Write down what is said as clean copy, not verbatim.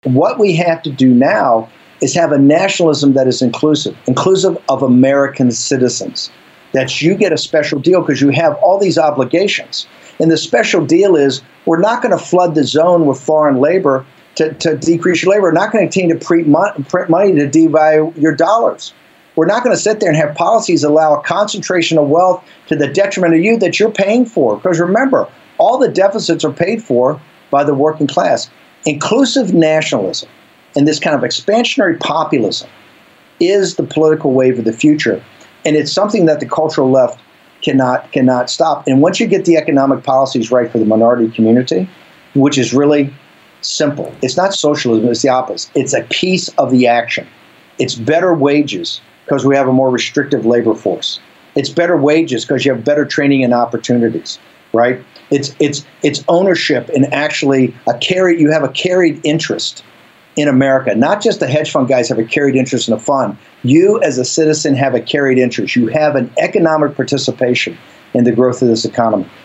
What we have to do now is have a nationalism that is inclusive of American citizens, that you get a special deal because you have all these obligations. And the special deal is we're not going to flood the zone with foreign labor to decrease your labor. We're not going to continue to print money to devalue your dollars. We're not going to sit there and have policies that allow a concentration of wealth to the detriment of you that you're paying for. Because remember, all the deficits are paid for by the working class. Inclusive nationalism and this kind of expansionary populism is the political wave of the future. And it's something that the cultural left cannot stop. And once you get the economic policies right for the minority community, which is really simple, it's not socialism, it's the opposite. It's a piece of the action. It's better wages because we have a more restrictive labor force. It's better wages because you have better training and opportunities, right? It's ownership and actually you have a carried interest in America. Not just the hedge fund guys have a carried interest in a fund. You as a citizen have a carried interest. You have an economic participation in the growth of this economy.